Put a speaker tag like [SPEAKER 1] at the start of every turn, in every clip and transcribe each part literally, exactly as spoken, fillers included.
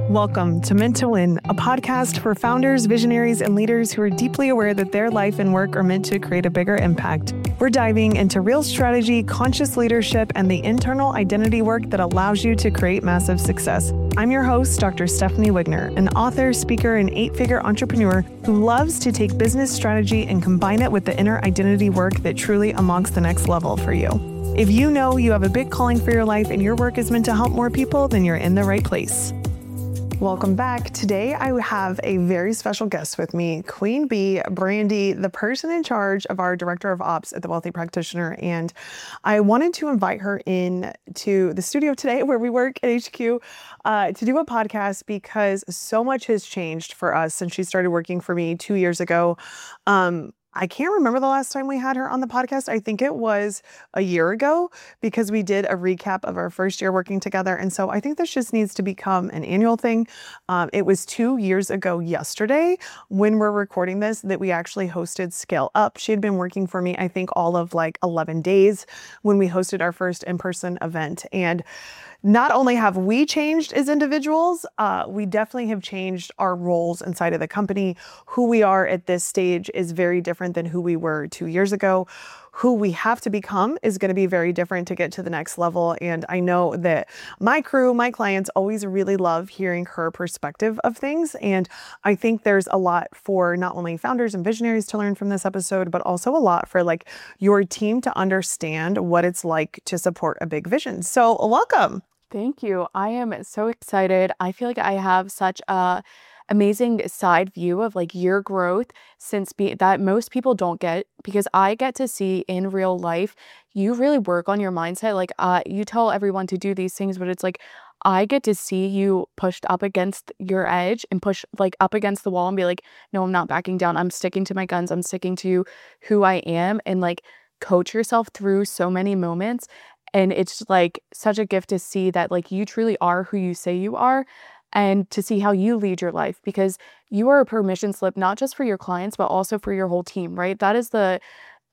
[SPEAKER 1] Welcome to Meant to Win, a podcast for founders, visionaries, and leaders who are deeply aware that their life and work are meant to create a bigger impact. We're diving into real strategy, conscious leadership, and the internal identity work that allows you to create massive success. I'm your host, Doctor Stephanie Wigner, an author, speaker, and eight-figure entrepreneur who loves to take business strategy and combine it with the inner identity work that truly unlocks the next level for you. If you know you have a big calling for your life and your work is meant to help more people, then you're in the right place. Welcome back. Today, I have a very special guest with me, Queen Bee, Brandy, the person in charge of our Director of Ops at The Wealthy Practitioner. And I wanted to invite her in to the studio today where we work at H Q uh, to do a podcast because so much has changed for us since she started working for me two years ago. Um, I can't remember the last time we had her on the podcast. I think it was a year ago because we did a recap of our first year working together. And so I think this just needs to become an annual thing. Um, it was two years ago yesterday when we're recording this that we actually hosted Scale Up. She had been working for me, I think, all of like eleven days when we hosted our first in-person event. And not only have we changed as individuals, uh, we definitely have changed our roles inside of the company. Who we are at this stage is very different than who we were two years ago. Who we have to become is going to be very different to get to the next level. And I know that my crew, my clients always really love hearing her perspective of things. And I think there's a lot for not only founders and visionaries to learn from this episode, but also a lot for like your team to understand what it's like to support a big vision. So welcome.
[SPEAKER 2] Thank you. I am so excited. I feel like I have such a amazing side view of like your growth since be that most people don't get, because I get to see in real life, you really work on your mindset. Like uh, you tell everyone to do these things, but it's like, I get to see you pushed up against your edge and push like up against the wall and be like, no, I'm not backing down. I'm sticking to my guns. I'm sticking to who I am, and like coach yourself through so many moments. And it's like such a gift to see that like you truly are who you say you are, and to see how you lead your life, because you are a permission slip, not just for your clients, but also for your whole team, right? That is the,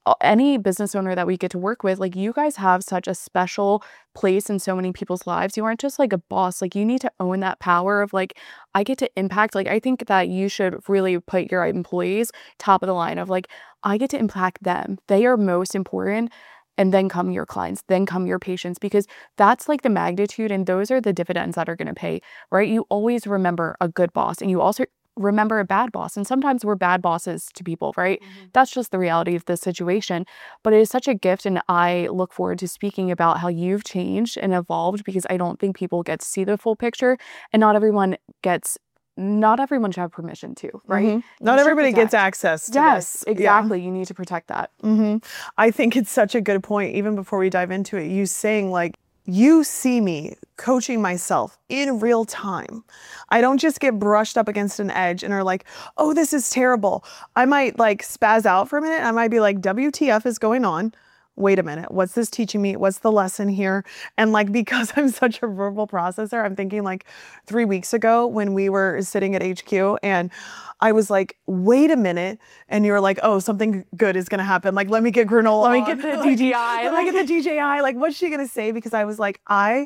[SPEAKER 2] any business owner that we get to work with, like you guys have such a special place in so many people's lives. You aren't just like a boss, like you need to own that power of like, I get to impact. Like, I think that you should really put your employees top of the line of like, I get to impact them. They are most important. And then come your clients, then come your patients, because that's like the magnitude, and those are the dividends that are going to pay, right? You always remember a good boss, and you also remember a bad boss. And sometimes we're bad bosses to people, right? Mm-hmm. That's just the reality of the situation. But it is such a gift, and I look forward to speaking about how you've changed and evolved, because I don't think people get to see the full picture, and not everyone gets Not everyone should have permission to, right?
[SPEAKER 1] Mm-hmm. Not everybody gets access to
[SPEAKER 2] yes,
[SPEAKER 1] this.
[SPEAKER 2] exactly.
[SPEAKER 1] Yeah.
[SPEAKER 2] You need to protect that.
[SPEAKER 1] Mm-hmm. I think it's such a good point, even before we dive into it, you saying like, you see me coaching myself in real time. I don't just get brushed up against an edge and are like, oh, this is terrible. I might like spaz out for a minute. I might be like, W T F is going on? Wait a minute, what's this teaching me? What's the lesson here? And like, because I'm such a verbal processor, I'm thinking like three weeks ago when we were sitting at H Q and I was like, wait a minute. And you were like, oh, something good is going to happen. Like, let me get granola.
[SPEAKER 2] Let me
[SPEAKER 1] on.
[SPEAKER 2] get the D J I.
[SPEAKER 1] Let me get the D J I. Like, what's she going to say? Because I was like, I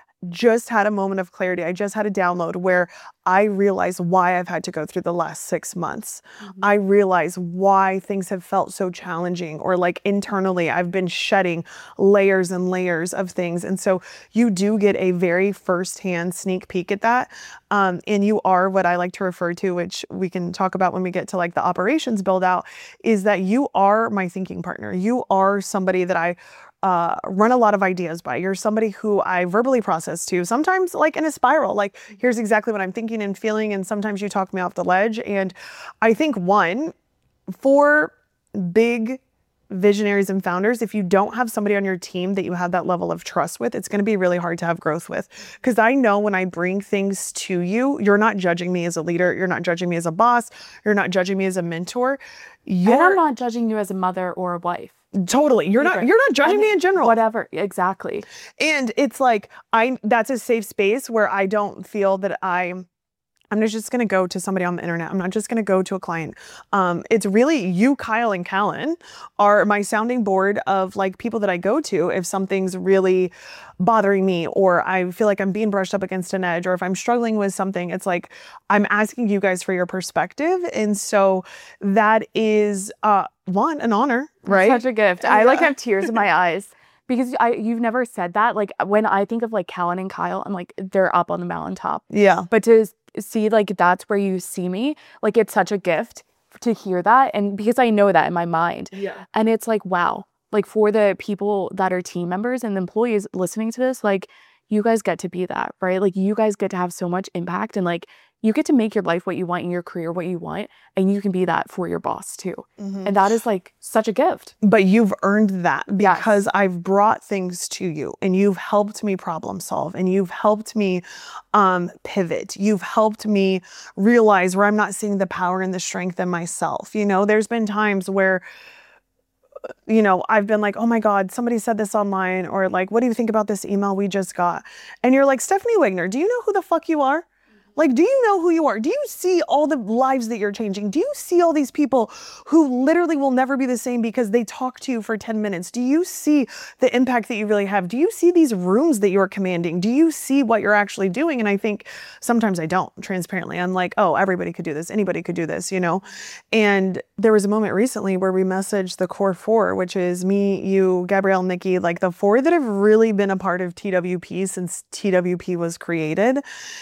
[SPEAKER 1] just had a moment of clarity. I just had a download where I realized why I've had to go through the last six months. Mm-hmm. I realized why things have felt so challenging, or like internally I've been shedding layers and layers of things. And so you do get a very firsthand sneak peek at that. Um, and you are what I like to refer to, which we can talk about when we get to like the operations build out, is that you are my thinking partner. You are somebody that I Uh, run a lot of ideas by. You're somebody who I verbally process to, sometimes like in a spiral, like here's exactly what I'm thinking and feeling. And sometimes you talk me off the ledge. And I think one, for big visionaries and founders, if you don't have somebody on your team that you have that level of trust with, it's going to be really hard to have growth with. Because I know when I bring things to you, you're not judging me as a leader. You're not judging me as a boss. You're not judging me as a mentor. You're,
[SPEAKER 2] and I'm not judging you as a mother or a wife.
[SPEAKER 1] Totally. You're not, you're not judging me in general.
[SPEAKER 2] Whatever. Exactly.
[SPEAKER 1] And it's like, I, that's a safe space where I don't feel that I'm I'm just going to go to somebody on the internet. I'm not just going to go to a client. Um, it's really you, Kyle, and Callan are my sounding board of like people that I go to if something's really bothering me, or I feel like I'm being brushed up against an edge, or if I'm struggling with something. It's like I'm asking you guys for your perspective. And so that is uh, one, an honor, right?
[SPEAKER 2] Such a gift. I like have tears in my eyes. Because I, you've never said that. Like when I think of like Callan and Kyle, I'm like, they're up on the mountaintop.
[SPEAKER 1] Yeah.
[SPEAKER 2] But to see like that's where you see me, like it's such a gift to hear that. And because I know that in my mind.
[SPEAKER 1] Yeah.
[SPEAKER 2] And it's like, wow, like for the people that are team members and the employees listening to this, like you guys get to be that, right? Like you guys get to have so much impact and like you get to make your life what you want in your career, what you want, and you can be that for your boss too. Mm-hmm. And that is like such a gift.
[SPEAKER 1] But you've earned that because
[SPEAKER 2] yes.
[SPEAKER 1] I've brought things to you and you've helped me problem solve and you've helped me um, pivot. You've helped me realize where I'm not seeing the power and the strength in myself. You know, there's been times where you know, I've been like, oh my God, somebody said this online, or like, what do you think about this email we just got? And you're like, Stephanie Wigner, do you know who the fuck you are? Like, do you know who you are? Do you see all the lives that you're changing? Do you see all these people who literally will never be the same because they talk to you for ten minutes? Do you see the impact that you really have? Do you see these rooms that you're commanding? Do you see what you're actually doing? And I think sometimes I don't, transparently. I'm like, oh, everybody could do this. Anybody could do this, you know? And there was a moment recently where we messaged the core four, which is me, you, Gabrielle, Nikki, like the four that have really been a part of T W P since T W P was created.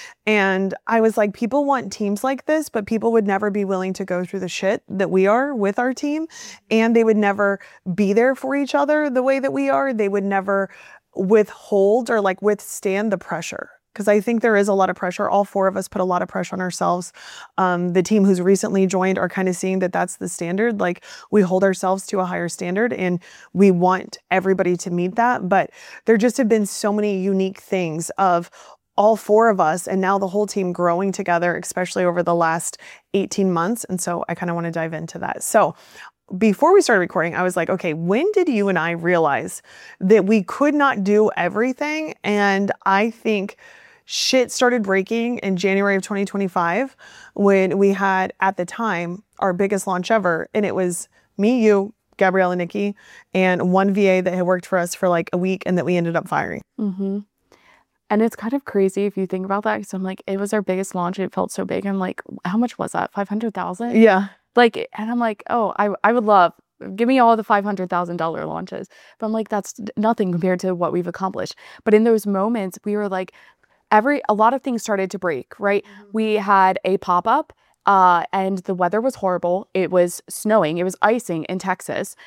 [SPEAKER 1] And I was like, people want teams like this, but people would never be willing to go through the shit that we are with our team. And they would never be there for each other the way that we are. They would never withhold or like withstand the pressure. Because I think there is a lot of pressure. All four of us put a lot of pressure on ourselves. Um, the team who's recently joined are kind of seeing that that's the standard. Like we hold ourselves to a higher standard and we want everybody to meet that. But there just have been so many unique things of all four of us and now the whole team growing together, especially over the last eighteen months. And so I kind of want to dive into that. So before we started recording, I was like, okay, when did you and I realize that we could not do everything? And I think shit started breaking in January of twenty twenty-five when we had, at the time, our biggest launch ever. And it was me, you, Gabrielle, and Nikki, and one V A that had worked for us for like a week and that we ended up firing.
[SPEAKER 2] Mm-hmm. And it's kind of crazy if you think about that. Because I'm like, it was our biggest launch. It felt so big. I'm like, how much was that? five hundred thousand?
[SPEAKER 1] Yeah.
[SPEAKER 2] Like, and I'm like, oh, I I would love, give me all the five hundred thousand dollars launches. But I'm like, that's nothing compared to what we've accomplished. But in those moments, we were like, every, a lot of things started to break, right? Mm-hmm. We had a pop-up uh, and the weather was horrible. It was snowing. It was icing in Texas.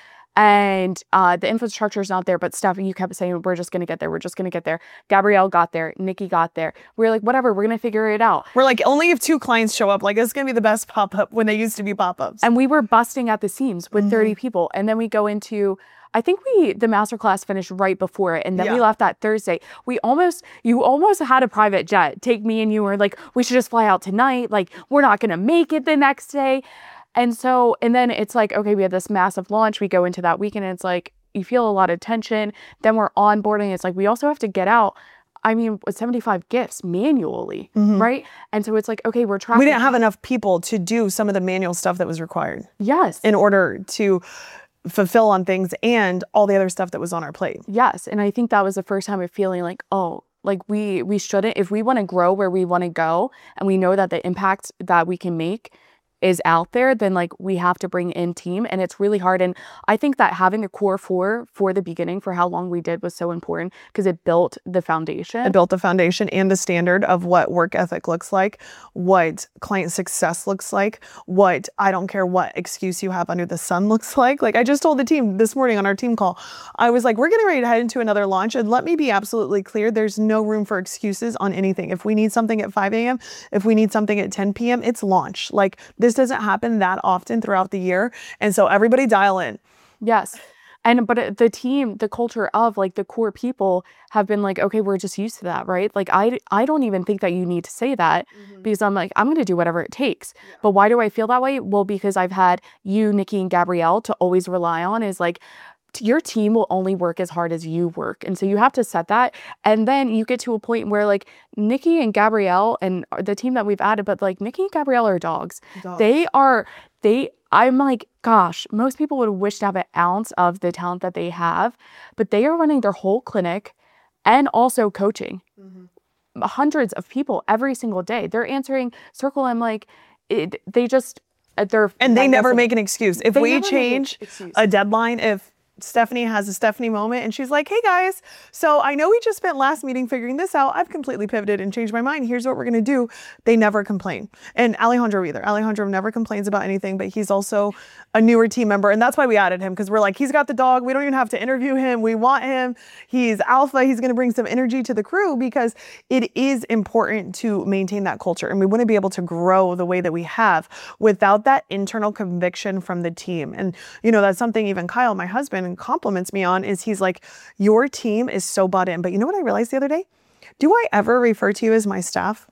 [SPEAKER 2] And uh, the infrastructure is not there, but Steph, you kept saying, we're just going to get there. We're just going to get there. Gabrielle got there. Nikki got there. We were like, whatever, we're going to figure it out.
[SPEAKER 1] We're like, only if two clients show up, like it's going to be the best pop-up when they used to be pop-ups.
[SPEAKER 2] And we were busting at the seams with mm-hmm. thirty people. And then we go into, I think we, the masterclass finished right before it. And then yeah. we left that Thursday. We almost, you almost had a private jet. Take me and you were like, we should just fly out tonight. Like, we're not going to make it the next day. And so, and then it's like, okay, we had this massive launch. We go into that weekend and it's like, you feel a lot of tension. Then we're onboarding. It's like, we also have to get out, I mean, seventy-five gifts manually, mm-hmm. right? And so it's like, okay, we're trying.
[SPEAKER 1] We didn't have enough people to do some of the manual stuff that was required.
[SPEAKER 2] Yes.
[SPEAKER 1] In order to fulfill on things and all the other stuff that was on our plate.
[SPEAKER 2] Yes. And I think that was the first time of feeling like, oh, like we, we shouldn't, if we want to grow where we want to go and we know that the impact that we can make is out there, then like we have to bring in team, and it's really hard. And I think that having a core four for the beginning for how long we did was so important because it built the foundation.
[SPEAKER 1] It built the foundation and the standard of what work ethic looks like, what client success looks like, what I don't care what excuse you have under the sun looks like. Like I just told the team this morning on our team call, I was like, we're getting ready to head into another launch, and let me be absolutely clear, there's no room for excuses on anything. If we need something at five a.m., if we need something at ten p.m., it's launch. Like this doesn't happen that often throughout the year. And so everybody dial in.
[SPEAKER 2] Yes. And, but the team, the culture of like the core people have been like, okay, we're just used to that, right? Like, I, I don't even think that you need to say that mm-hmm. because I'm like, I'm going to do whatever it takes. Yeah. But why do I feel that way? Well, because I've had you, Nikki, and Gabrielle to always rely on is like, your team will only work as hard as you work. And so you have to set that. And then you get to a point where like Nikki and Gabrielle and the team that we've added, but like Nikki and Gabrielle are dogs. dogs. They are, they, I'm like, gosh, most people would wish to have an ounce of the talent that they have, but they are running their whole clinic and also coaching mm-hmm. hundreds of people every single day. They're answering Circle M like it, they just, they're.
[SPEAKER 1] And they never make an excuse. If we change a deadline, if Stephanie has a Stephanie moment and she's like, hey guys, so I know we just spent last meeting figuring this out. I've completely pivoted and changed my mind. Here's what we're going to do. They never complain. And Alejandro either. Alejandro never complains about anything, but he's also a newer team member. And that's why we added him, because we're like, he's got the dog. We don't even have to interview him. We want him. He's alpha. He's going to bring some energy to the crew, because it is important to maintain that culture. And we wouldn't be able to grow the way that we have without that internal conviction from the team. And, you know, that's something even Kyle, my husband, compliments me on, is he's like, your team is so bought in. But you know what I realized the other day? Do I ever refer to you as my staff?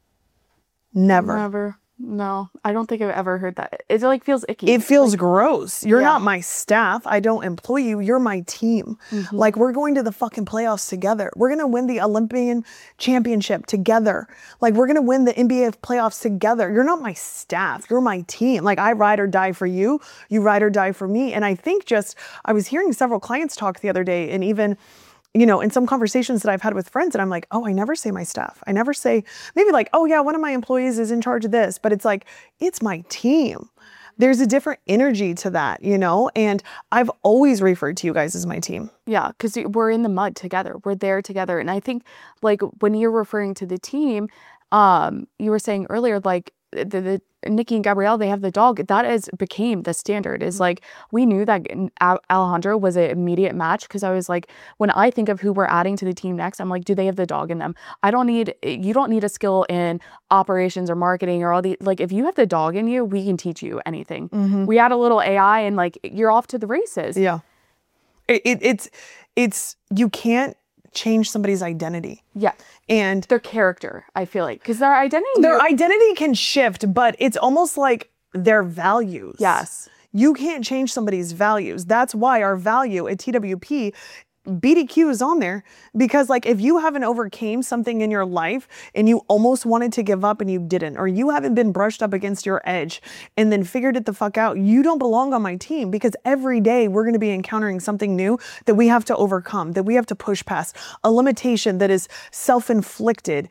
[SPEAKER 1] Never.
[SPEAKER 2] Never. No, I don't think I've ever heard that. It like feels icky.
[SPEAKER 1] It feels
[SPEAKER 2] like,
[SPEAKER 1] gross. You're
[SPEAKER 2] yeah.
[SPEAKER 1] not my staff. I don't employ you. You're my team. Mm-hmm. Like, we're going to the fucking playoffs together. We're going to win the Olympian championship together. Like, we're going to win the N B A playoffs together. You're not my staff. You're my team. Like, I ride or die for you. You ride or die for me. And I think just, I was hearing several clients talk the other day, and even, you know, in some conversations that I've had with friends, and I'm like, oh, I never say my staff. I never say, maybe like, oh yeah, one of my employees is in charge of this, but it's like, it's my team. There's a different energy to that, you know, and I've always referred to you guys as my team.
[SPEAKER 2] Yeah, because we're in the mud together. We're there together. And I think like when you're referring to the team, um, you were saying earlier, like the, the Nikki and Gabrielle, they have the dog. That is became the standard. Is like, we knew that Alejandro was an immediate match, because I was like, when I think of who we're adding to the team next, I'm like, do they have the dog in them? I don't need, you don't need a skill in operations or marketing or all the, like, if you have the dog in you, we can teach you anything. Mm-hmm. We add a little A I and like, you're off to the races.
[SPEAKER 1] Yeah. It, it, it's, it's, you can't change somebody's identity.
[SPEAKER 2] Yeah.
[SPEAKER 1] And
[SPEAKER 2] their character, I feel like, because their identity
[SPEAKER 1] their identity can shift, but it's almost like their values.
[SPEAKER 2] Yes.
[SPEAKER 1] You can't change somebody's values. That's why our value at T W P, B D Q, is on there, because like, if you haven't overcame something in your life and you almost wanted to give up and you didn't, or you haven't been brushed up against your edge and then figured it the fuck out, you don't belong on my team, because every day we're going to be encountering something new that we have to overcome, that we have to push past. A limitation that is self-inflicted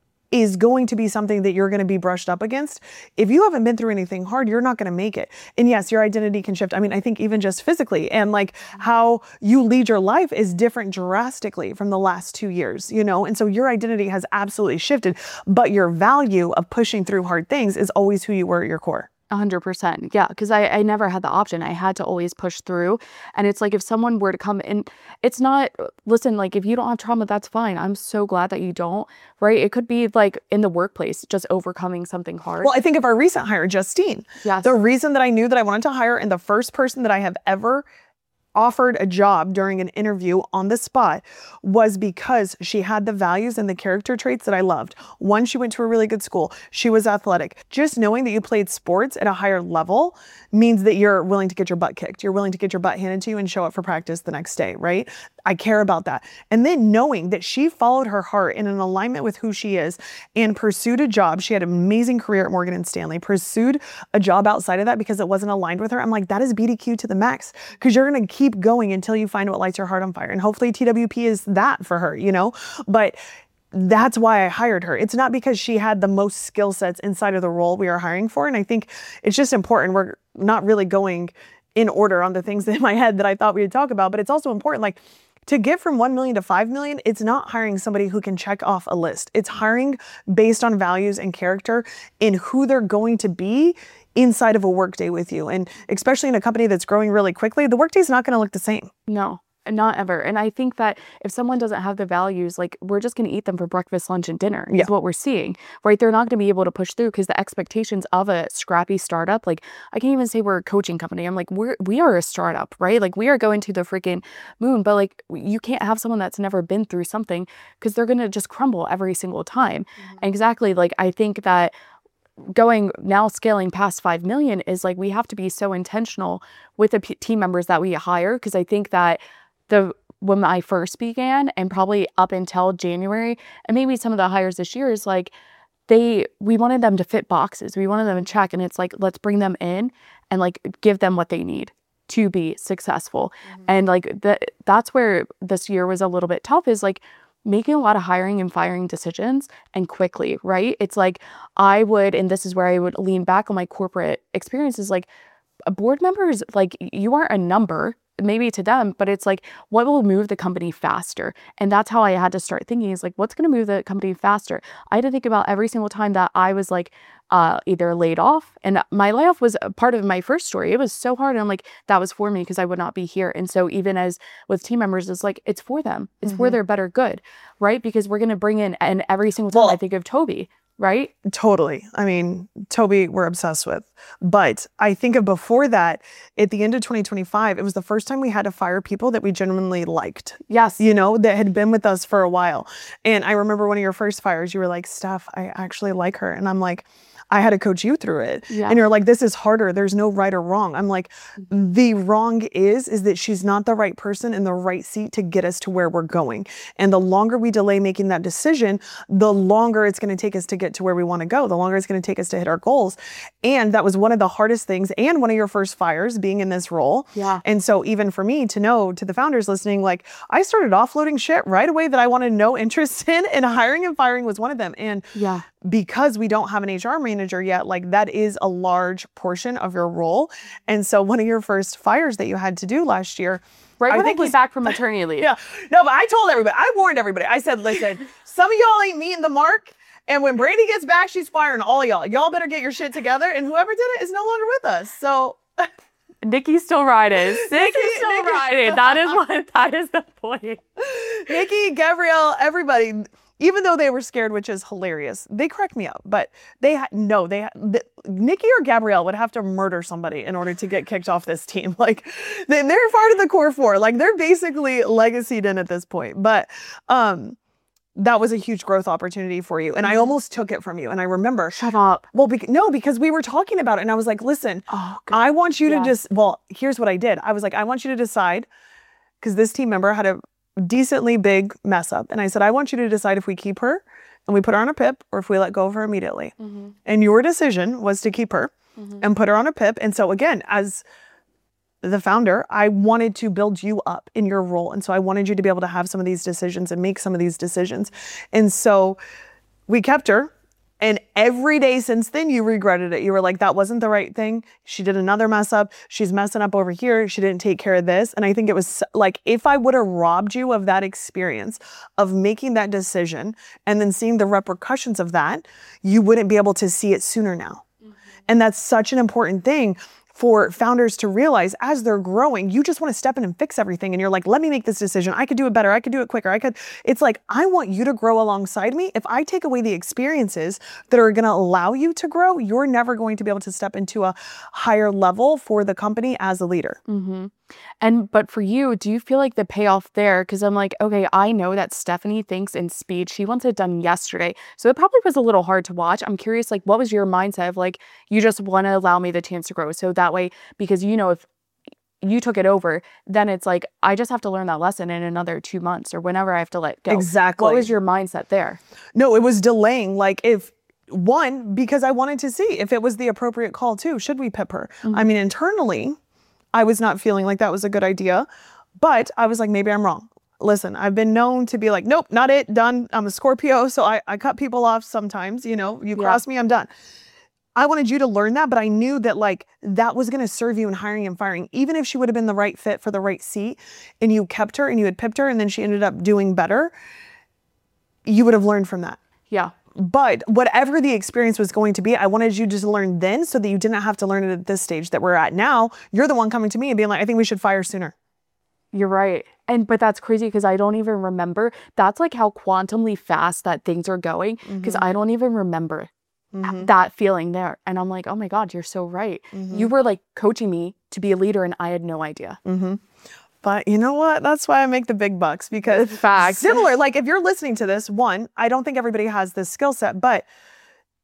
[SPEAKER 1] is going to be something that you're going to be brushed up against. If you haven't been through anything hard, you're not going to make it. And yes, your identity can shift. I mean, I think even just physically, and like how you lead your life is different drastically from the last two years, you know? And so your identity has absolutely shifted, but your value of pushing through hard things is always who you were at your core.
[SPEAKER 2] one hundred percent. Yeah, because I, I never had the option. I had to always push through. And it's like, if someone were to come in, it's not, listen, like, if you don't have trauma, that's fine. I'm so glad that you don't, right? It could be like in the workplace, just overcoming something hard.
[SPEAKER 1] Well, I think of our recent hire, Justine.
[SPEAKER 2] Yes.
[SPEAKER 1] The reason that I knew that I wanted to hire, and the first person that I have ever offered a job during an interview on the spot, was because she had the values and the character traits that I loved. One, she went to a really good school. She was athletic. Just knowing that you played sports at a higher level means that you're willing to get your butt kicked. You're willing to get your butt handed to you and show up for practice the next day, right? I care about that. And then knowing that she followed her heart in an alignment with who she is and pursued a job. She had an amazing career at Morgan and Stanley, pursued a job outside of that because it wasn't aligned with her. I'm like, that is B D Q to the max, because you're going to keep going until you find what lights your heart on fire. And hopefully T W P is that for her, you know, but that's why I hired her. It's not because she had the most skill sets inside of the role we are hiring for. And I think it's just important. We're not really going in order on the things in my head that I thought we would talk about, but it's also important, like, to get from one million to five million, it's not hiring somebody who can check off a list. It's hiring based on values and character in who they're going to be inside of a workday with you. And especially in a company that's growing really quickly, the workday is not going to look the same.
[SPEAKER 2] No, not ever. And I think that if someone doesn't have the values, like, we're just going to eat them for breakfast, lunch, and dinner is
[SPEAKER 1] yeah.
[SPEAKER 2] what we're seeing, right? They're not going to be able to push through, because the expectations of a scrappy startup, like, I can't even say we're a coaching company. I'm like, we're, we are a startup, right? Like, we are going to the freaking moon, but like, you can't have someone that's never been through something, because they're going to just crumble every single time. Mm-hmm. And exactly. Like, I think that going now scaling past five million is like, we have to be so intentional with the p- team members that we hire. Cause I think that the, when I first began and probably up until January and maybe some of the hires this year is like, they, we wanted them to fit boxes. We wanted them to check. And it's like, let's bring them in and like give them what they need to be successful. Mm-hmm. And like the, that's where this year was a little bit tough, is like making a lot of hiring and firing decisions and quickly, right? It's like I would, and this is where I would lean back on my corporate experiences, like a board members, like you aren't a number, maybe to them, but it's like, what will move the company faster? And that's how I had to start thinking, is like, what's going to move the company faster? I had to think about every single time that I was like, uh, either laid off, and my layoff was a part of my first story. It was so hard. And I'm like, that was for me because I would not be here. And so even as with team members, it's like, it's for them. It's mm-hmm. for their better good, right? Because we're going to bring in, and every single time well, I think of Toby, right?
[SPEAKER 1] Totally. I mean, Toby, we're obsessed with. But I think of before that, at the end of twenty twenty-five, it was the first time we had to fire people that we genuinely liked.
[SPEAKER 2] Yes.
[SPEAKER 1] You know, that had been with us for a while. And I remember one of your first fires, you were like, Steph, I actually like her. And I'm like, I had to coach you through it. Yeah. And you're like, this is harder. There's no right or wrong. I'm like, the wrong is, is that she's not the right person in the right seat to get us to where we're going. And the longer we delay making that decision, the longer it's going to take us to get to where we want to go. The longer it's going to take us to hit our goals. And that was one of the hardest things, and one of your first fires being in this role.
[SPEAKER 2] Yeah.
[SPEAKER 1] And so even for me to know, to the founders listening, like I started offloading shit right away that I wanted no interest in, and hiring and firing was one of them. And
[SPEAKER 2] yeah.
[SPEAKER 1] because we don't have an H R manager yet, like that is a large portion of your role. And so one of your first fires that you had to do last year,
[SPEAKER 2] right when I came back from maternity leave.
[SPEAKER 1] Yeah. No, but I told everybody, I warned everybody. I said, listen, some of y'all ain't meeting the mark. And when Brady gets back, she's firing all y'all. Y'all better get your shit together. And whoever did it is no longer with us. So
[SPEAKER 2] Nikki's still riding. Nikki's still Nikki. riding. That is what, that is the point.
[SPEAKER 1] Nikki, Gabrielle, everybody, even though they were scared, which is hilarious, they cracked me up. But they had, no, they, the, Nikki or Gabrielle would have to murder somebody in order to get kicked off this team. Like, they, they're part of the core four. Like, they're basically legacied in at this point. But um, that was a huge growth opportunity for you. And I almost took it from you. And I remember.
[SPEAKER 2] Shut up.
[SPEAKER 1] Well, be, no, because we were talking about it. And I was like, listen, oh, I want you yeah. to just, well, here's what I did. I was like, I want you to decide, because this team member had a decently big mess up. And I said, I want you to decide if we keep her and we put her on a P I P, or if we let go of her immediately. Mm-hmm. And your decision was to keep her mm-hmm. and put her on a P I P. And so again, as the founder, I wanted to build you up in your role. And so I wanted you to be able to have some of these decisions and make some of these decisions. And so we kept her. And every day since then, you regretted it. You were like, that wasn't the right thing. She did another mess up. She's messing up over here. She didn't take care of this. And I think it was like, if I would have robbed you of that experience of making that decision and then seeing the repercussions of that, you wouldn't be able to see it sooner now. Mm-hmm. And that's such an important thing for founders to realize as they're growing. You just want to step in and fix everything. And you're like, let me make this decision. I could do it better. I could do it quicker. I could, it's like, I want you to grow alongside me. If I take away the experiences that are going to allow you to grow, you're never going to be able to step into a higher level for the company as a leader.
[SPEAKER 2] Mm-hmm. And, but for you, do you feel like the payoff there? Cause I'm like, okay, I know that Stephanie thinks in speed. She wants it done yesterday. So it probably was a little hard to watch. I'm curious, like, what was your mindset of like, you just want to allow me the chance to grow. So that way, because you know, if you took it over, then it's like, I just have to learn that lesson in another two months or whenever I have to let go.
[SPEAKER 1] Exactly.
[SPEAKER 2] What was your mindset there?
[SPEAKER 1] No, it was delaying. Like if, one, because I wanted to see if it was the appropriate call too. Should we P I P her? Mm-hmm. I mean, internally, I was not feeling like that was a good idea, but I was like, maybe I'm wrong. Listen, I've been known to be like, nope, not it, done. I'm a Scorpio, so I, I cut people off sometimes, you know, you cross yeah. me, I'm done. I wanted you to learn that, but I knew that like that was going to serve you in hiring and firing. Even if she would have been the right fit for the right seat and you kept her and you had pipped her and then she ended up doing better, you would have learned from that.
[SPEAKER 2] Yeah.
[SPEAKER 1] But whatever the experience was going to be, I wanted you just to learn then so that you didn't have to learn it at this stage that we're at now. You're the one coming to me and being like, I think we should fire sooner.
[SPEAKER 2] You're right. And, but that's crazy because I don't even remember. That's like how quantumly fast that things are going because mm-hmm. I don't even remember mm-hmm. that feeling there. And I'm like, oh my God, you're so right. Mm-hmm. You were like coaching me to be a leader and I had no idea.
[SPEAKER 1] Mm-hmm. But you know what? That's why I make the big bucks because
[SPEAKER 2] Facts.
[SPEAKER 1] Similar, like if you're listening to this, one, I don't think everybody has this skill set, but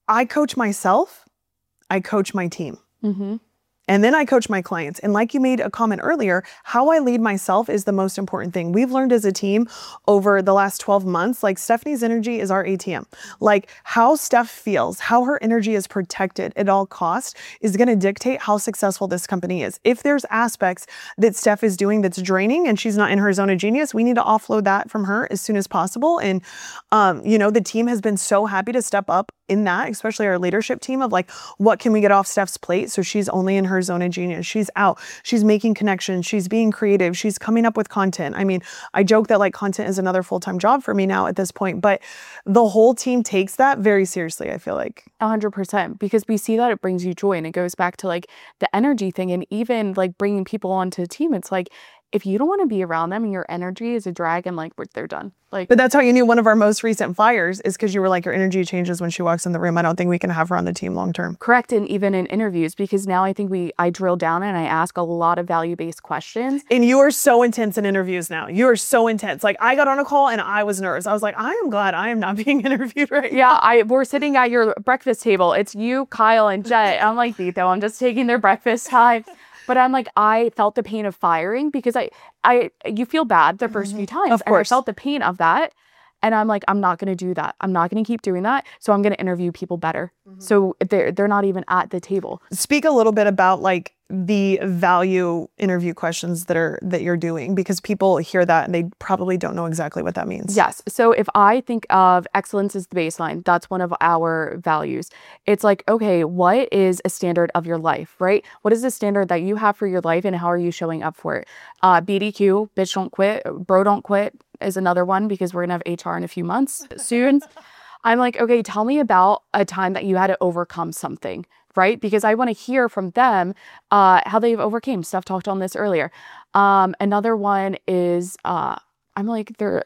[SPEAKER 1] I coach myself, I coach my team.
[SPEAKER 2] Mm-hmm.
[SPEAKER 1] And then I coach my clients. And like you made a comment earlier, how I lead myself is the most important thing. We've learned as a team over the last twelve months, like Stephanie's energy is our A T M. Like how Steph feels, how her energy is protected at all costs is going to dictate how successful this company is. If there's aspects that Steph is doing that's draining and she's not in her zone of genius, we need to offload that from her as soon as possible. And, um, you know, the team has been so happy to step up in that, especially our leadership team of like, what can we get off Steph's plate? So she's only in her zone of genius. She's out. She's making connections. She's being creative. She's coming up with content. I mean, I joke that like content is another full-time job for me now at this point, but the whole team takes that very seriously, I feel like.
[SPEAKER 2] A hundred percent, because we see that it brings you joy, and it goes back to like the energy thing, and even like bringing people onto the team. It's like, if you don't want to be around them and your energy is a drag, and like they're done. Like,
[SPEAKER 1] but that's how you knew one of our most recent fires is because you were like, your energy changes when she walks in the room. I don't think we can have her on the team long term.
[SPEAKER 2] Correct. And even in interviews, because now I think we I drill down and I ask a lot of value-based questions.
[SPEAKER 1] And you are so intense in interviews now. You are so intense. Like I got on a call and I was nervous. I was like, I am glad I am not being interviewed right
[SPEAKER 2] yeah,
[SPEAKER 1] now.
[SPEAKER 2] Yeah, I we're sitting at your breakfast table. It's you, Kyle, and Jet. I'm like, Vito, I'm just taking their breakfast time. But I'm like, I felt the pain of firing because I, I, you feel bad the first few times.
[SPEAKER 1] Of course.
[SPEAKER 2] And I felt the pain of that. And I'm like, I'm not going to do that. I'm not going to keep doing that. So I'm going to interview people better. Mm-hmm. So they're, they're not even at the table.
[SPEAKER 1] Speak a little bit about like the value interview questions that are, that you're doing, because people hear that and they probably don't know exactly what that means.
[SPEAKER 2] Yes. So if I think of excellence as the baseline, that's one of our values. It's like, okay, what is a standard of your life, right? What is the standard that you have for your life and how are you showing up for it? Uh, B D Q, bitch don't quit, bro don't quit is another one, because we're going to have H R in a few months soon. I'm like, okay, tell me about a time that you had to overcome something, right? Because I want to hear from them uh, how they've overcame. Steph talked on this earlier. Um, another one is, uh, I'm like, they're...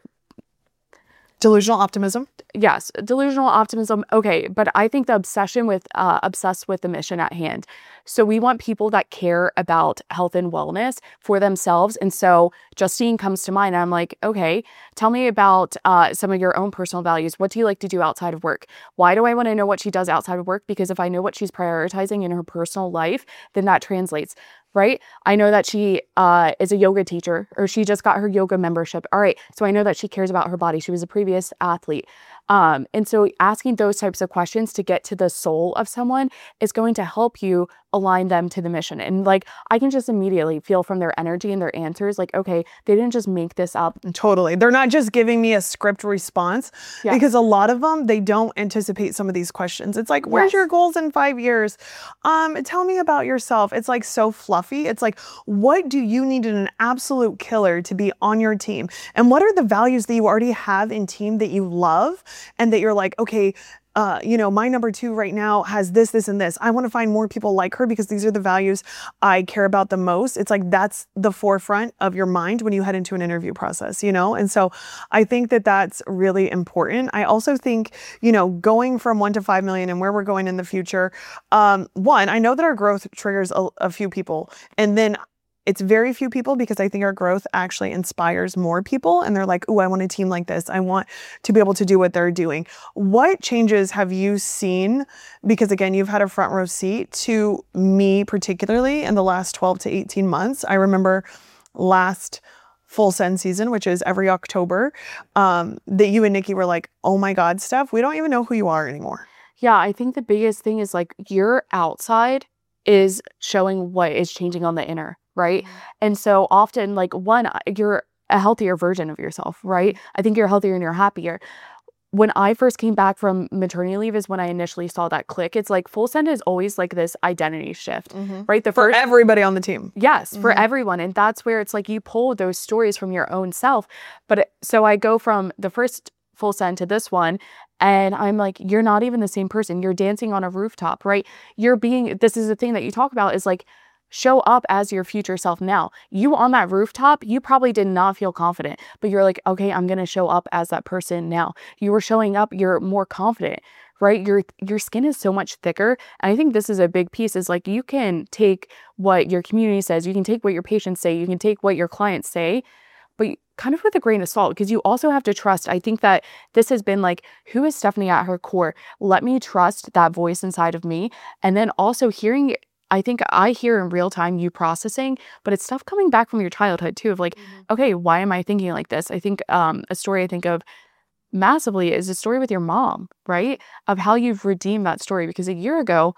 [SPEAKER 1] Delusional optimism.
[SPEAKER 2] Yes, delusional optimism. Okay, but I think the obsession with, uh, obsessed with the mission at hand. So we want people that care about health and wellness for themselves. And so Justine comes to mind. And I'm like, okay, tell me about uh, some of your own personal values. What do you like to do outside of work? Why do I want to know what she does outside of work? Because if I know what she's prioritizing in her personal life, then that translates. Right? I know that she uh, is a yoga teacher, or she just got her yoga membership. All right. So I know that she cares about her body. She was a previous athlete. Um, and so asking those types of questions to get to the soul of someone is going to help you align them to the mission. And like, I can just immediately feel from their energy and their answers, like, okay, they didn't just make this up.
[SPEAKER 1] Totally. They're not just giving me a script response,
[SPEAKER 2] yes.
[SPEAKER 1] because a lot of them, they don't anticipate some of these questions. It's like, where's yes. your goals in five years? Um, tell me about yourself. It's like so fluffy. It's like, what do you need in an absolute killer to be on your team? And what are the values that you already have in team that you love and that you're like, okay, Uh, you know, my number two right now has this, this, and this. I want to find more people like her because these are the values I care about the most. It's like that's the forefront of your mind when you head into an interview process, you know? And so I think that that's really important. I also think, you know, going from one to five million and where we're going in the future, um, one, I know that our growth triggers a, a few people. And then it's very few people because I think our growth actually inspires more people. And they're like, oh, I want a team like this. I want to be able to do what they're doing. What changes have you seen? Because again, you've had a front row seat to me, particularly in the last twelve to eighteen months. I remember last Full Send season, which is every October, um, that you and Nikki were like, oh my God, Steph, we don't even know who you are anymore.
[SPEAKER 2] Yeah, I think the biggest thing is like your outside is showing what is changing on the inner. Right. Mm-hmm. And so often, like, one, you're a healthier version of yourself, right? I think you're healthier and you're happier. When I first came back from maternity leave is when I initially saw that click. It's like Full Send is always like this identity shift, mm-hmm. right? The
[SPEAKER 1] for
[SPEAKER 2] first,
[SPEAKER 1] everybody on the team.
[SPEAKER 2] Yes, mm-hmm. for everyone. And that's where it's like you pull those stories from your own self. But it, so I go from the first Full Send to this one, and I'm like, you're not even the same person. You're dancing on a rooftop, right? You're being, this is the thing that you talk about is like, show up as your future self now. You on that rooftop, you probably did not feel confident, but you're like, okay, I'm going to show up as that person now. You were showing up, you're more confident, right? Your your skin is so much thicker. And I think this is a big piece is like, you can take what your community says, you can take what your patients say, you can take what your clients say, but kind of with a grain of salt, because you also have to trust. I think that this has been like, who is Stephanie at her core? Let me trust that voice inside of me. And then also hearing, I think I hear in real time you processing, but it's stuff coming back from your childhood too, of like, mm-hmm. okay, why am I thinking like this? I think um, a story I think of massively is a story with your mom, right? Of how you've redeemed that story. Because a year ago,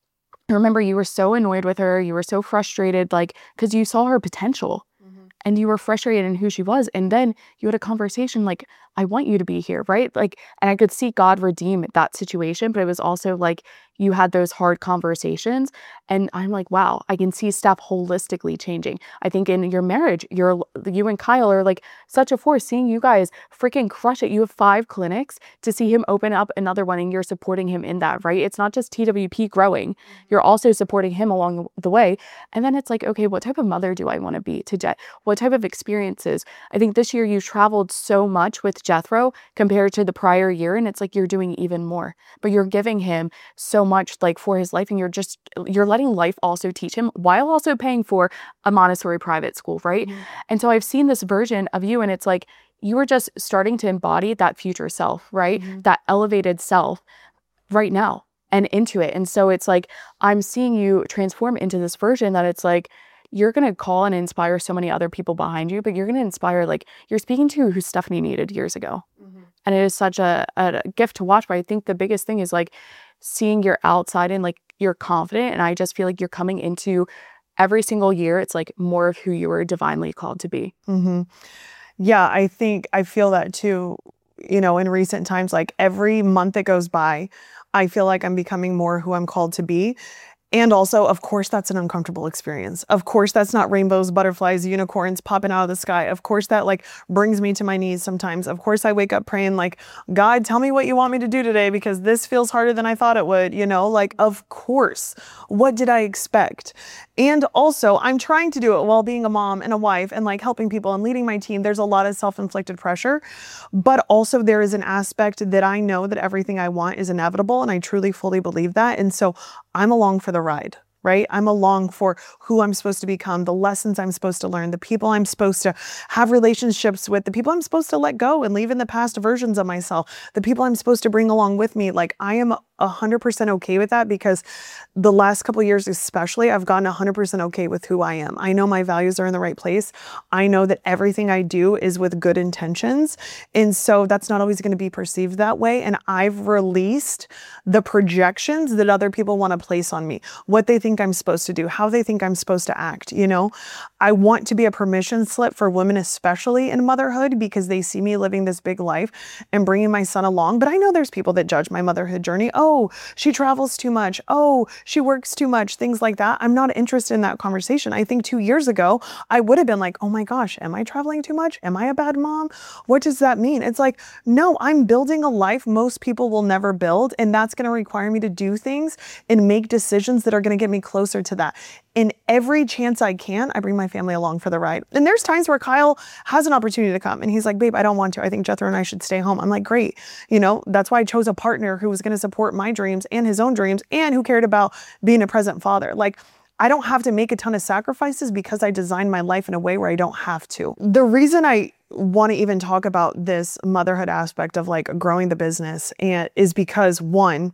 [SPEAKER 2] I remember you were so annoyed with her. You were so frustrated, like, because you saw her potential mm-hmm. and you were frustrated in who she was. And then you had a conversation like, I want you to be here, right? Like, and I could see God redeem that situation, but it was also like you had those hard conversations. And I'm like, wow, I can see stuff holistically changing. I think in your marriage, you're, you and Kyle are like such a force. Seeing you guys freaking crush it. You have five clinics, to see him open up another one and you're supporting him in that, right? It's not just T W P growing. You're also supporting him along the way. And then it's like, okay, what type of mother do I want to be to Jet? What type of experiences? I think this year you traveled so much with Jethro compared to the prior year. And it's like, you're doing even more, but you're giving him so much like for his life. And you're just, you're letting life also teach him while also paying for a Montessori private school, right? Mm-hmm. And so I've seen this version of you, and it's like, you were just starting to embody that future self, right? Mm-hmm. That elevated self right now and into it. And so it's like, I'm seeing you transform into this version that it's like, you're going to call and inspire so many other people behind you, but you're going to inspire, like, you're speaking to who Stephanie needed years ago. Mm-hmm. And it is such a, a gift to watch. But I think the biggest thing is like seeing your outside and like you're confident. And I just feel like you're coming into every single year. It's like more of who you were divinely called to be.
[SPEAKER 1] Mm-hmm. Yeah, I think I feel that too. You know, in recent times, like every month that goes by, I feel like I'm becoming more who I'm called to be. And also, of course, that's an uncomfortable experience. Of course, that's not rainbows, butterflies, unicorns popping out of the sky. Of course, that like brings me to my knees sometimes. Of course, I wake up praying like, God, tell me what you want me to do today, because this feels harder than I thought it would, you know, like, of course, what did I expect? And also, I'm trying to do it while being a mom and a wife and like helping people and leading my team. There's a lot of self-inflicted pressure, but also there is an aspect that I know that everything I want is inevitable. And I truly, fully believe that. And so I'm along for the ride, right? I'm along for who I'm supposed to become, the lessons I'm supposed to learn, the people I'm supposed to have relationships with, the people I'm supposed to let go and leave in the past versions of myself, the people I'm supposed to bring along with me. Like, I am one hundred percent okay with that, because the last couple of years especially, I've gotten one hundred percent okay with who I am. I know my values are in the right place. I know that everything I do is with good intentions. And so that's not always going to be perceived that way. And I've released the projections that other people want to place on me, what they think I'm supposed to do, how they think I'm supposed to act. You know, I want to be a permission slip for women, especially in motherhood, because they see me living this big life and bringing my son along. But I know there's people that judge my motherhood journey. Oh, Oh, she travels too much. Oh, she works too much. Things like that. I'm not interested in that conversation. I think two years ago, I would have been like, oh my gosh, am I traveling too much? Am I a bad mom? What does that mean? It's like, no, I'm building a life most people will never build. And that's going to require me to do things and make decisions that are going to get me closer to that. In every chance I can, I bring my family along for the ride. And there's times where Kyle has an opportunity to come and he's like, babe, I don't want to. I think Jethro and I should stay home. I'm like, great. You know, that's why I chose a partner who was going to support my dreams and his own dreams and who cared about being a present father. Like, I don't have to make a ton of sacrifices because I designed my life in a way where I don't have to. The reason I want to even talk about this motherhood aspect of like growing the business and is because, one,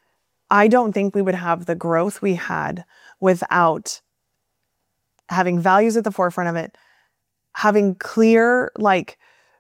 [SPEAKER 1] I don't think we would have the growth we had without having values at the forefront of it, having clear, like,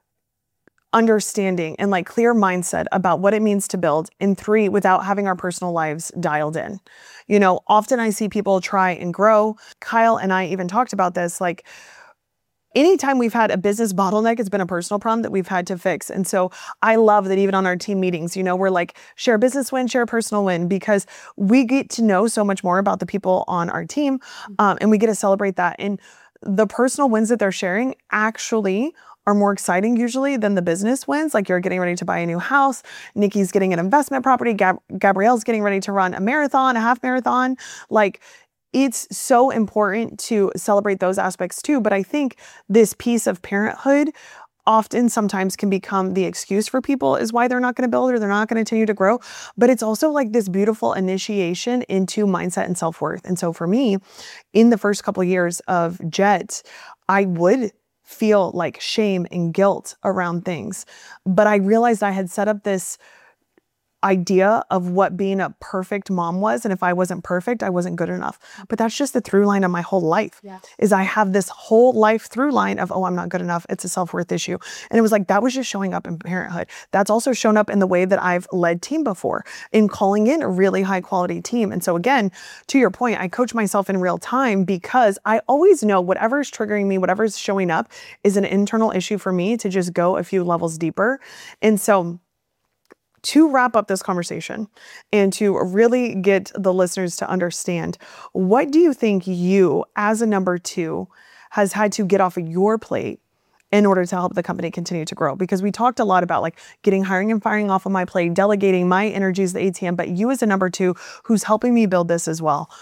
[SPEAKER 1] understanding and like clear mindset about what it means to build. And three, without having our personal lives dialed in. You know, often I see people try and grow. Kyle and I even talked about this, like, anytime we've had a business bottleneck, it's been a personal problem that we've had to fix. And so I love that even on our team meetings, you know, we're like, share a business win, share a personal win, because we get to know so much more about the people on our team. Um, and we get to celebrate that. And the personal wins that they're sharing actually are more exciting usually than the business wins. Like, you're getting ready to buy a new house. Nikki's getting an investment property. Gab- Gabrielle's getting ready to run a marathon, a half marathon. Like, it's so important to celebrate those aspects too. But I think this piece of parenthood often sometimes can become the excuse for people is why they're not going to build or they're not going to continue to grow. But it's also like this beautiful initiation into mindset and self-worth. And so for me, in the first couple of years of Jet, I would feel like shame and guilt around things. But I realized I had set up this idea of what being a perfect mom was. And if I wasn't perfect, I wasn't good enough. But that's just the through line of my whole life
[SPEAKER 2] Yeah.
[SPEAKER 1] is I have this whole life through line of, oh, I'm not good enough. It's a self-worth issue. And it was like, that was just showing up in parenthood. That's also shown up in the way that I've led team before, in calling in a really high quality team. And so again, to your point, I coach myself in real time because I always know whatever's triggering me, whatever's showing up is an internal issue for me to just go a few levels deeper. And so to wrap up this conversation and to really get the listeners to understand, what do you think you, as a number two, has had to get off of your plate in order to help the company continue to grow? Because we talked a lot about like getting hiring and firing off of my plate, delegating my energy as the A T M, but you as a number two who's helping me build this as well,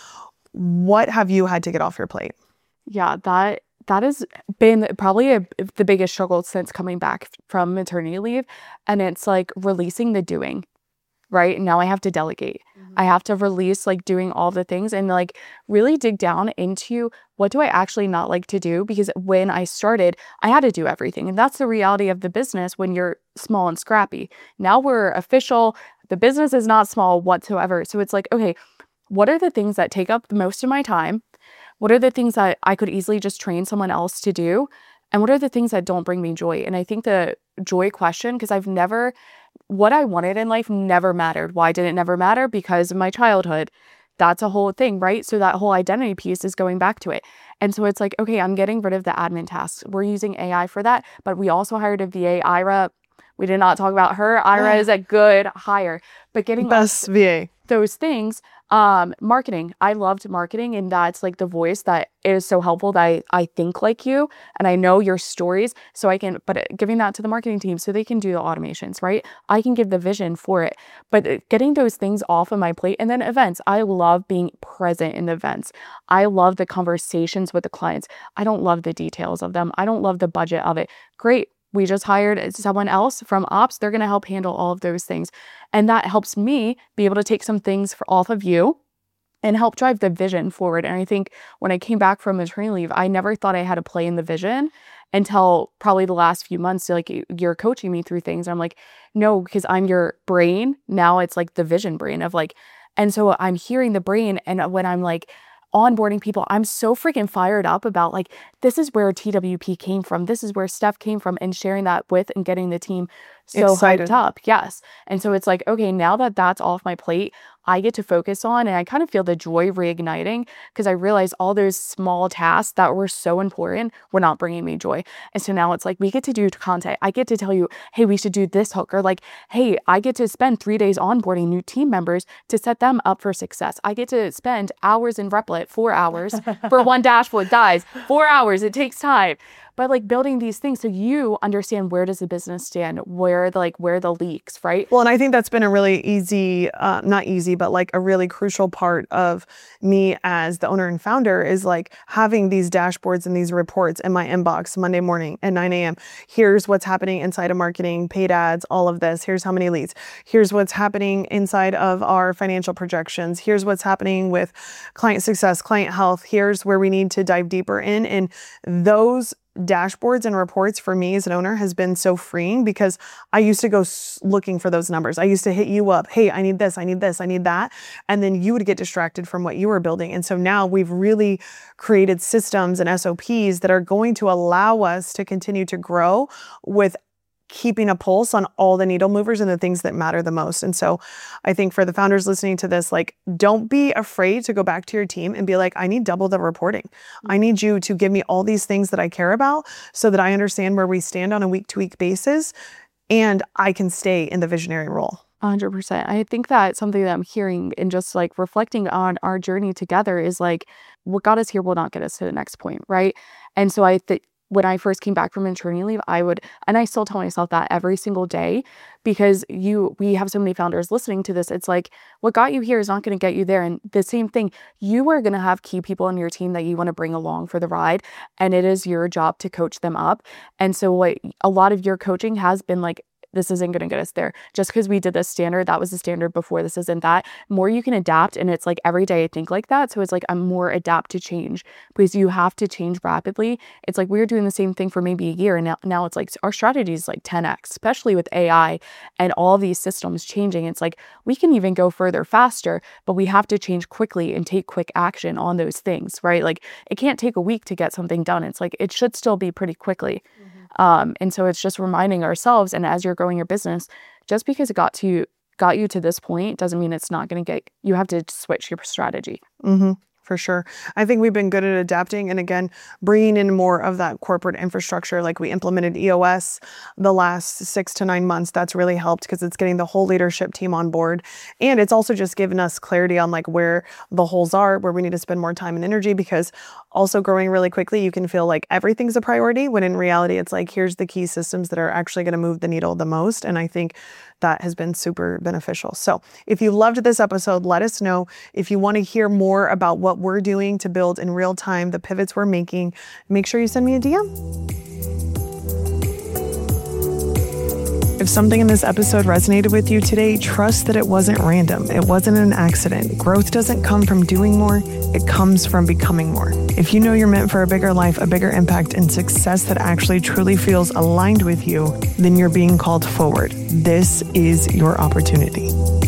[SPEAKER 1] what have you had to get off your plate?
[SPEAKER 2] Yeah, that that has been probably a, the biggest struggle since coming back from maternity leave. And it's like releasing the doing, right? Now I have to delegate. Mm-hmm. I have to release like doing all the things and like really dig down into what do I actually not like to do? Because when I started, I had to do everything. And that's the reality of the business when you're small and scrappy. Now we're official. The business is not small whatsoever. So it's like, okay, what are the things that take up the most of my time? What are the things that I could easily just train someone else to do? And what are the things that don't bring me joy? And I think the joy question, because I've never, what I wanted in life never mattered. Why did it never matter? Because of my childhood. That's a whole thing, right? So that whole identity piece is going back to it. And so it's like, okay, I'm getting rid of the admin tasks. We're using A I for that. But we also hired a V A, Ira. We did not talk about her. Ira is a good hire. But getting
[SPEAKER 1] best V A.
[SPEAKER 2] Those things, um, marketing. I loved marketing, and that's like the voice that is so helpful that I, I think like you and I know your stories, so I can, but giving that to the marketing team so they can do the automations, right? I can give the vision for it, but getting those things off of my plate. And then events. I love being present in the events. I love the conversations with the clients. I don't love the details of them. I don't love the budget of it. Great. We just hired someone else from ops. They're going to help handle all of those things. And that helps me be able to take some things for, off of you and help drive the vision forward. And I think when I came back from maternity leave, I never thought I had a play in the vision until probably the last few months. Like, you're coaching me through things. I'm like, no, because I'm your brain. Now it's like the vision brain of like, and so I'm hearing the brain. And when I'm like, onboarding people, I'm so freaking fired up about like, this is where T W P came from. This is where Steph came from, and sharing that with and getting the team so
[SPEAKER 1] Excited.
[SPEAKER 2] hyped up. Yes. And so it's like, okay, now that that's off my plate, I get to focus on, and I kind of feel the joy reigniting because I realize all those small tasks that were so important were not bringing me joy. And so now it's like, we get to do content. I get to tell you, hey, we should do this hook, or like, hey, I get to spend three days onboarding new team members to set them up for success. I get to spend hours in Replit, four hours for one dashboard. Guys, four hours, it takes time. But like building these things so you understand, where does the business stand, where the like where the leaks, right?
[SPEAKER 1] Well, and I think that's been a really easy, uh, not easy, but like a really crucial part of me as the owner and founder is like having these dashboards and these reports in my inbox Monday morning at nine a.m. Here's what's happening inside of marketing, paid ads, all of this. Here's how many leads. Here's what's happening inside of our financial projections. Here's what's happening with client success, client health. Here's where we need to dive deeper in. And those dashboards and reports for me as an owner has been so freeing, because I used to go looking for those numbers. I used to hit you up. Hey, I need this, I need this, I need that. And then you would get distracted from what you were building. And so now we've really created systems and S O Ps that are going to allow us to continue to grow with keeping a pulse on all the needle movers and the things that matter the most. And so I think for the founders listening to this, like, don't be afraid to go back to your team and be like, I need double the reporting. I need you to give me all these things that I care about so that I understand where we stand on a week to week basis and I can stay in the visionary role.
[SPEAKER 2] one hundred percent. I think that something that I'm hearing and just like reflecting on our journey together is like, what got us here will not get us to the next point, right? And so I think when I first came back from maternity leave, I would, and I still tell myself that every single day, because you, we have so many founders listening to this. It's like, what got you here is not going to get you there. And the same thing, you are going to have key people on your team that you want to bring along for the ride. And it is your job to coach them up. And so what a lot of your coaching has been like, this isn't going to get us there. Just because we did this standard, that was the standard before, this isn't that. More you can adapt, and it's like every day I think like that. So it's like I'm more adapt to change, because you have to change rapidly. It's like we were doing the same thing for maybe a year, and now, now it's like our strategy is like ten x, especially with A I and all of these systems changing. It's like we can even go further faster, but we have to change quickly and take quick action on those things, right? Like it can't take a week to get something done. It's like it should still be pretty quickly. Mm-hmm. Um, and so it's just reminding ourselves, and as you're growing your business, just because it got to you, got you to this point doesn't mean it's not going to get, you have to switch your strategy.
[SPEAKER 1] Mm-hmm. For sure. I think we've been good at adapting, and again, bringing in more of that corporate infrastructure. Like we implemented E O S the last six to nine months. That's really helped because it's getting the whole leadership team on board. And it's also just given us clarity on like where the holes are, where we need to spend more time and energy, because also growing really quickly, you can feel like everything's a priority, when in reality, it's like, here's the key systems that are actually going to move the needle the most. And I think that has been super beneficial. So if you loved this episode, let us know. If you want to hear more about what we're doing to build in real time, the pivots we're making, make sure you send me a D M. If something in this episode resonated with you today, trust that it wasn't random. It wasn't an accident. Growth doesn't come from doing more. It comes from becoming more. If you know you're meant for a bigger life, a bigger impact, and success that actually truly feels aligned with you, then you're being called forward. This is your opportunity.